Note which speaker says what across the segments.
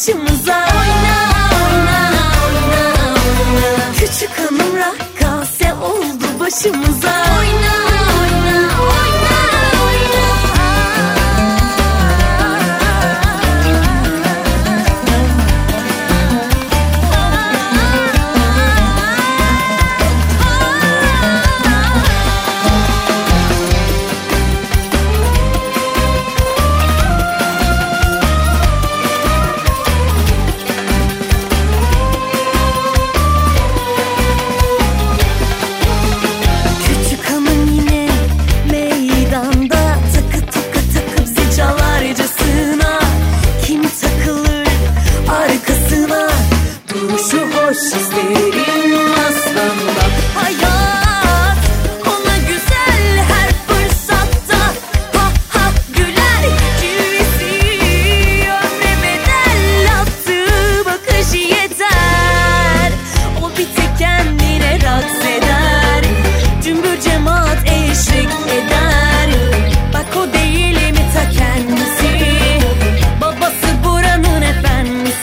Speaker 1: başımıza. Oyna oyna oyna oyna. Küçük hanım rakkase oldu başımıza. Oyna oyna oyna oyna. İsterim aslında hayat ona güzel her fırsatta. Ha ha güler cilvesi ömre bedel, attığı bakışı yeter. O bir tek kendine raks eder, cümbür cemaat eşlik eder. Bak o değil mi ta kendisi, babası buranın efendisi.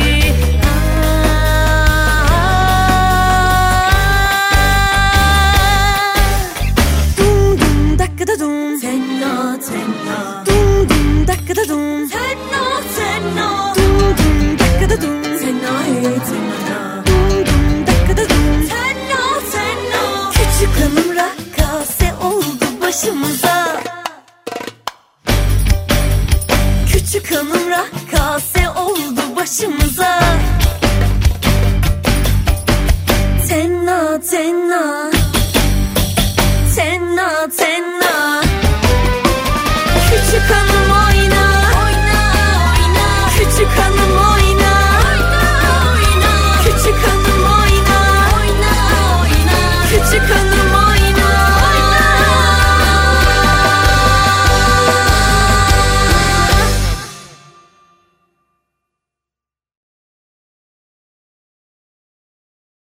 Speaker 1: Tenna tenna, dum dum dakika da dum. Tenna tenna, dum dum dakika da dum. Tenna hey tenna, dum dum dakika da dum. Tenna tenna. Küçük hanım rakkase oldu başımıza. Küçük hanım rakkase oldu başımıza.